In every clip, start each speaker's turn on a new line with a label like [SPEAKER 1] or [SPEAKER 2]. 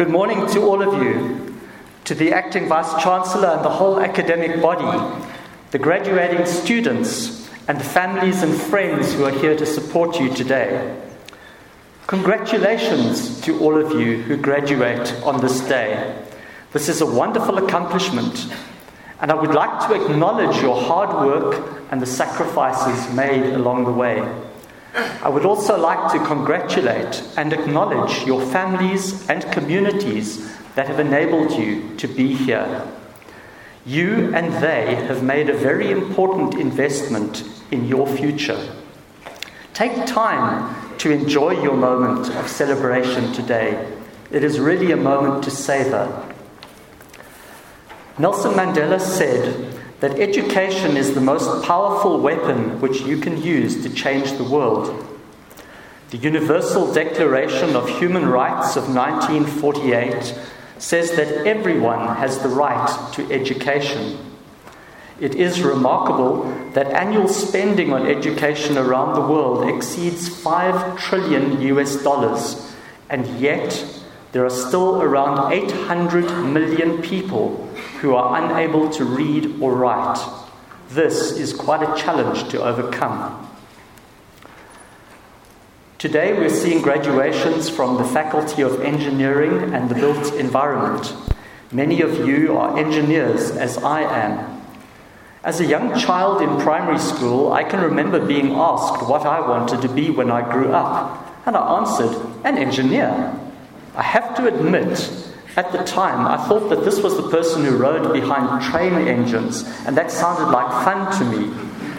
[SPEAKER 1] Good morning to all of you, to the Acting Vice-Chancellor and the whole academic body, the graduating students and the families and friends who are here to support you today. Congratulations to all of you who graduate on this day. This is a wonderful accomplishment, and I would like to acknowledge your hard work and the sacrifices made along the way. I would also like to congratulate and acknowledge your families and communities that have enabled you to be here. You and they have made a very important investment in your future. Take time to enjoy your moment of celebration today. It is really a moment to savor. Nelson Mandela said that education is the most powerful weapon which you can use to change the world. The Universal Declaration of Human Rights of 1948 says that everyone has the right to education. It is remarkable that annual spending on education around the world exceeds $5 trillion, and yet there are still around 800 million people who are unable to read or write. This is quite a challenge to overcome. Today we're seeing graduations from the Faculty of Engineering and the Built Environment. Many of you are engineers, as I am. As a young child in primary school, I can remember being asked what I wanted to be when I grew up, and I answered, an engineer. I have to admit, at the time, I thought that this was the person who rode behind train engines, and that sounded like fun to me.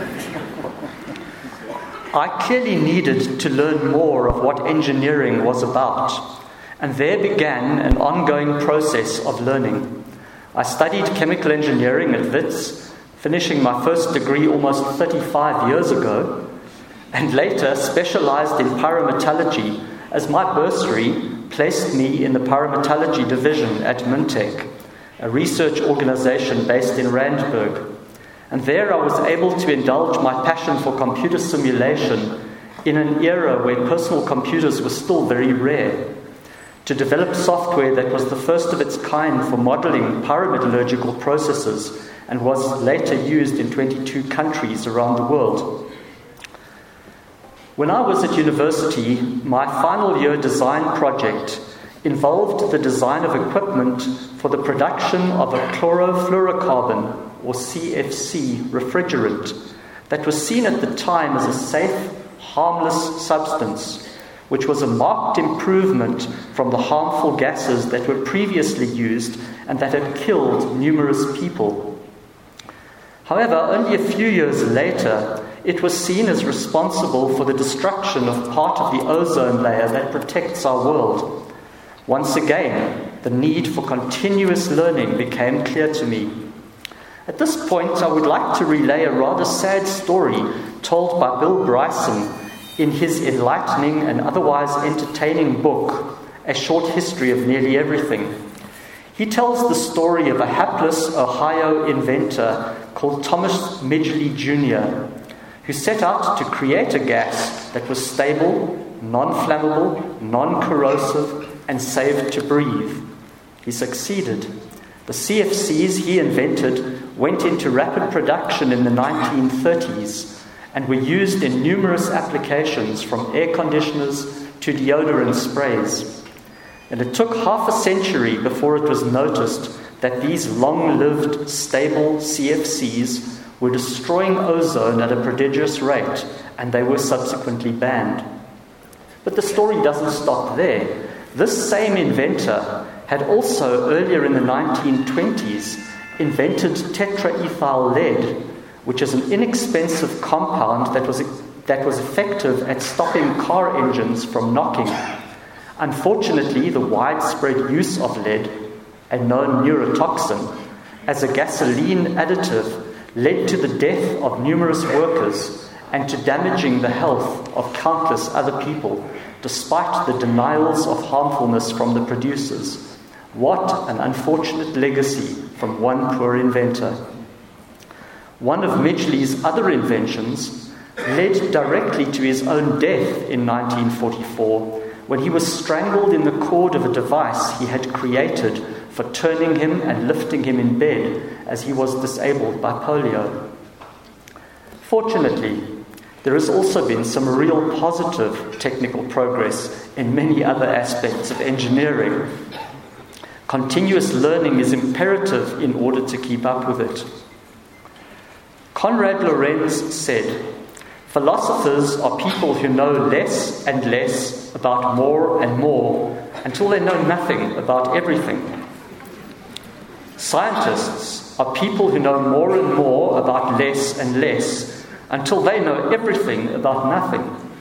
[SPEAKER 1] I clearly needed to learn more of what engineering was about, and there began an ongoing process of learning. I studied chemical engineering at WITS, finishing my first degree almost 35 years ago, and later specialized in pyrometallurgy as my bursary placed me in the pyrometallurgy division at Muntec, a research organization based in Randburg. And there I was able to indulge my passion for computer simulation in an era where personal computers were still very rare, to develop software that was the first of its kind for modeling pyrometallurgical processes and was later used in 22 countries around the world. When I was at university, my final year design project involved the design of equipment for the production of a chlorofluorocarbon, or CFC, refrigerant that was seen at the time as a safe, harmless substance, which was a marked improvement from the harmful gases that were previously used and that had killed numerous people. However, only a few years later, it was seen as responsible for the destruction of part of the ozone layer that protects our world. Once again, the need for continuous learning became clear to me. At this point, I would like to relay a rather sad story told by Bill Bryson in his enlightening and otherwise entertaining book, A Short History of Nearly Everything. He tells the story of a hapless Ohio inventor called Thomas Midgley Jr., who set out to create a gas that was stable, non-flammable, non-corrosive, and safe to breathe. He succeeded. The CFCs he invented went into rapid production in the 1930s and were used in numerous applications, from air conditioners to deodorant sprays. And it took half a century before it was noticed that these long-lived, stable CFCs were destroying ozone at a prodigious rate, and they were subsequently banned. But the story doesn't stop there. This same inventor had also, earlier in the 1920s, invented tetraethyl lead, which is an inexpensive compound that was effective at stopping car engines from knocking. Unfortunately, the widespread use of lead, a known neurotoxin, as a gasoline additive led to the death of numerous workers and to damaging the health of countless other people, despite the denials of harmfulness from the producers. What an unfortunate legacy from one poor inventor. One of Midgley's other inventions led directly to his own death in 1944, when he was strangled in the cord of a device he had created for turning him and lifting him in bed as he was disabled by polio. Fortunately, there has also been some real positive technical progress in many other aspects of engineering. Continuous learning is imperative in order to keep up with it. Konrad Lorenz said, "Philosophers are people who know less and less about more and more until they know nothing about everything. Scientists are people who know more and more about less and less until they know everything about nothing."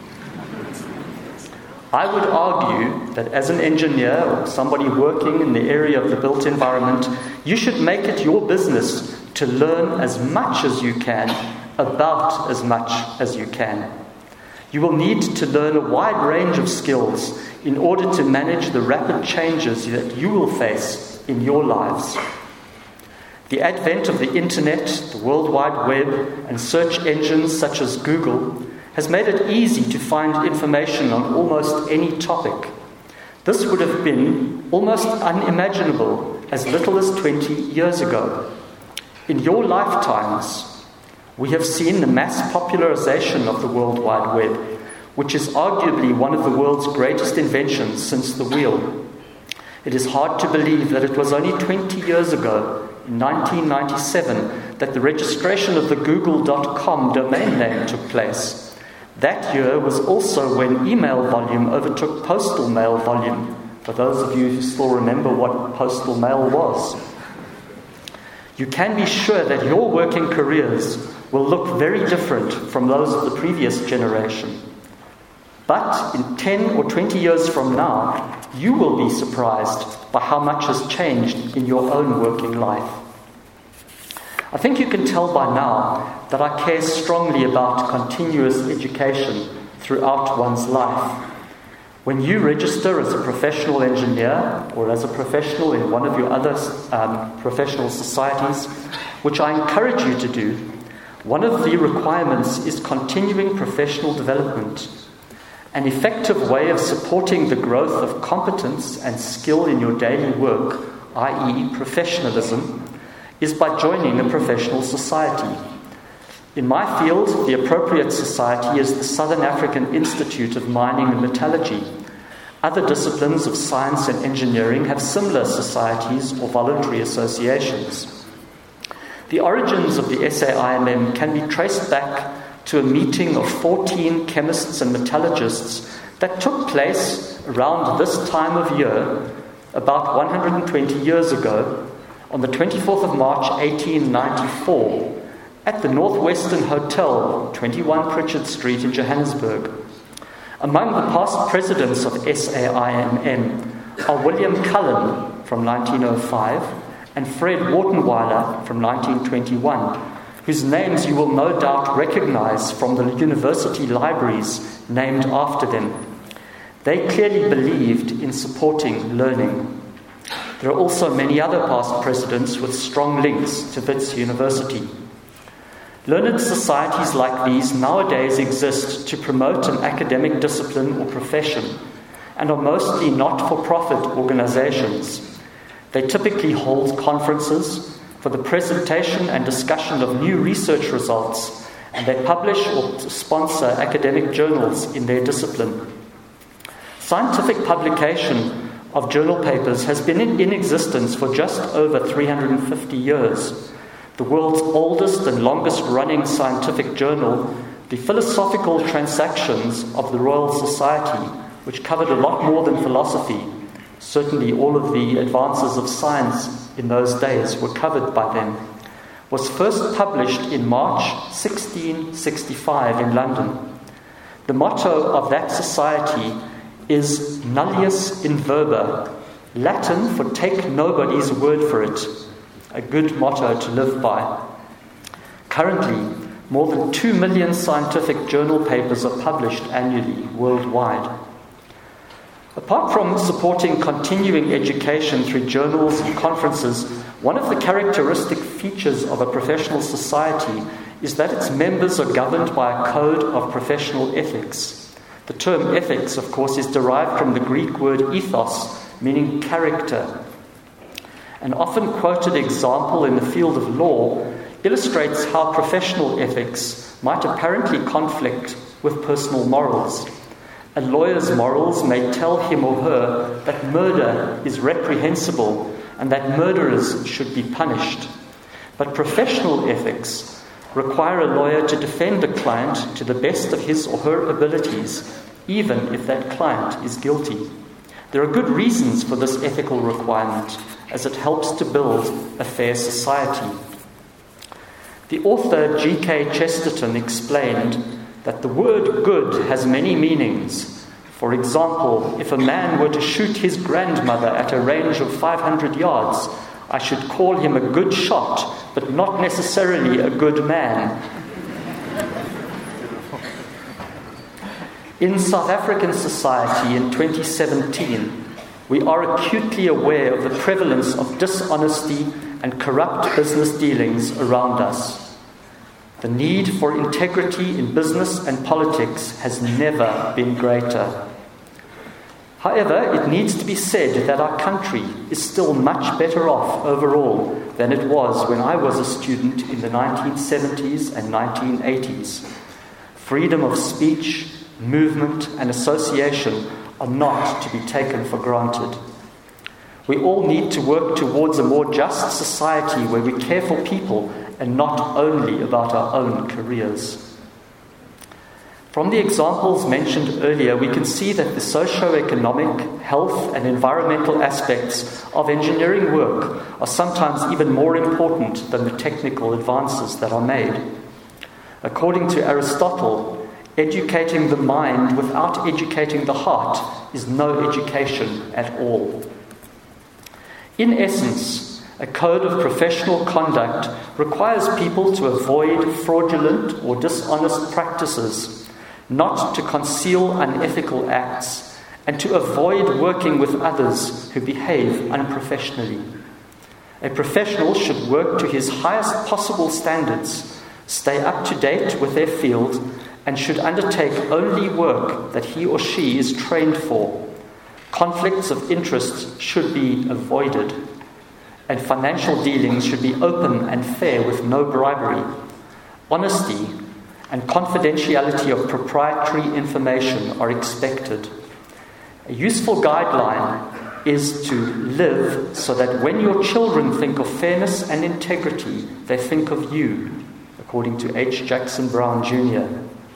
[SPEAKER 1] I would argue that as an engineer or somebody working in the area of the built environment, you should make it your business to learn as much as you can about as much as you can. You will need to learn a wide range of skills in order to manage the rapid changes that you will face in your lives. The advent of the internet, the World Wide Web, and search engines such as Google has made it easy to find information on almost any topic. This would have been almost unimaginable as little as 20 years ago. In your lifetimes, we have seen the mass popularization of the World Wide Web, which is arguably one of the world's greatest inventions since the wheel. It is hard to believe that it was only 20 years ago, in 1997, that the registration of the Google.com domain name took place. That year was also when email volume overtook postal mail volume, for those of you who still remember what postal mail was. You can be sure that your working careers will look very different from those of the previous generation. But in 10 or 20 years from now, you will be surprised by how much has changed in your own working life. I think you can tell by now that I care strongly about continuous education throughout one's life. When you register as a professional engineer or as a professional in one of your other professional societies, which I encourage you to do, one of the requirements is continuing professional development. An effective way of supporting the growth of competence and skill in your daily work, i.e. professionalism, is by joining a professional society. In my field, the appropriate society is the Southern African Institute of Mining and Metallurgy. Other disciplines of science and engineering have similar societies or voluntary associations. The origins of the SAIMM can be traced back to a meeting of 14 chemists and metallurgists that took place around this time of year, about 120 years ago, on the 24th of March 1894, at the Northwestern Hotel, 21 Pritchard Street in Johannesburg. Among the past presidents of SAIMM are William Cullen from 1905 and Fred Wartenweiler from 1921, whose names you will no doubt recognize from the university libraries named after them. They clearly believed in supporting learning. There are also many other past presidents with strong links to Wits University. Learned societies like these nowadays exist to promote an academic discipline or profession and are mostly not-for-profit organizations. They typically hold conferences for the presentation and discussion of new research results, and they publish or sponsor academic journals in their discipline. Scientific publication of journal papers has been in existence for just over 350 years. The world's oldest and longest-running scientific journal, the Philosophical Transactions of the Royal Society, which covered a lot more than philosophy, certainly all of the advances of science in those days were covered by them, was first published in March 1665 in London. The motto of that society is Nullius in Verba, Latin for take nobody's word for it, a good motto to live by. Currently, more than 2 million scientific journal papers are published annually worldwide. Apart from supporting continuing education through journals and conferences, one of the characteristic features of a professional society is that its members are governed by a code of professional ethics. The term ethics, of course, is derived from the Greek word ethos, meaning character. An often quoted example in the field of law illustrates how professional ethics might apparently conflict with personal morals. A lawyer's morals may tell him or her that murder is reprehensible and that murderers should be punished. But professional ethics require a lawyer to defend a client to the best of his or her abilities, even if that client is guilty. There are good reasons for this ethical requirement, as it helps to build a fair society. The author G.K. Chesterton explained that the word good has many meanings. For example, if a man were to shoot his grandmother at a range of 500 yards, I should call him a good shot, but not necessarily a good man. In South African society in 2017, we are acutely aware of the prevalence of dishonesty and corrupt business dealings around us. The need for integrity in business and politics has never been greater. However, it needs to be said that our country is still much better off overall than it was when I was a student in the 1970s and 1980s. Freedom of speech, movement, and association are not to be taken for granted. We all need to work towards a more just society where we care for people and not only about our own careers. From the examples mentioned earlier, we can see that the socio-economic, health, and environmental aspects of engineering work are sometimes even more important than the technical advances that are made. According to Aristotle, educating the mind without educating the heart is no education at all. In essence, a code of professional conduct requires people to avoid fraudulent or dishonest practices, not to conceal unethical acts, and to avoid working with others who behave unprofessionally. A professional should work to his highest possible standards, stay up to date with their field, and should undertake only work that he or she is trained for. Conflicts of interest should be avoided, and financial dealings should be open and fair with no bribery. Honesty and confidentiality of proprietary information are expected. A useful guideline is to live so that when your children think of fairness and integrity, they think of you, according to H. Jackson Brown Jr.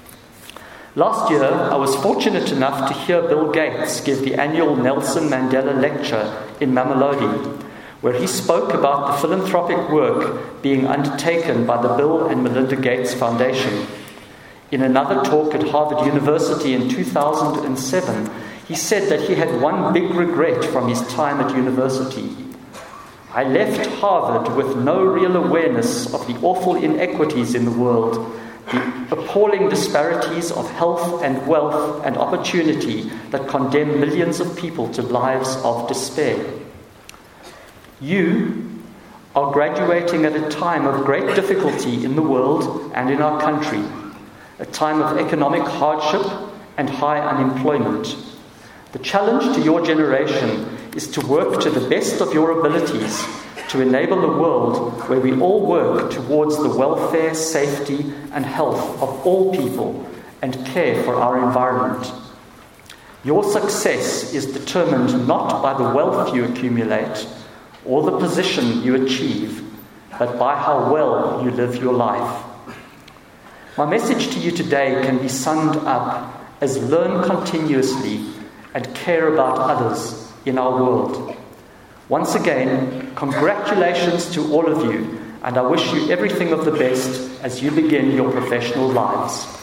[SPEAKER 1] Last year, I was fortunate enough to hear Bill Gates give the annual Nelson Mandela Lecture in Mamelodi, where he spoke about the philanthropic work being undertaken by the Bill and Melinda Gates Foundation. In another talk at Harvard University in 2007, he said that he had one big regret from his time at university. I left Harvard with no real awareness of the awful inequities in the world, the appalling disparities of health and wealth and opportunity that condemn millions of people to lives of despair. You are graduating at a time of great difficulty in the world and in our country, a time of economic hardship and high unemployment. The challenge to your generation is to work to the best of your abilities to enable a world where we all work towards the welfare, safety, and health of all people and care for our environment. Your success is determined not by the wealth you accumulate or the position you achieve, but by how well you live your life. My message to you today can be summed up as learn continuously and care about others in our world. Once again, congratulations to all of you, and I wish you everything of the best as you begin your professional lives.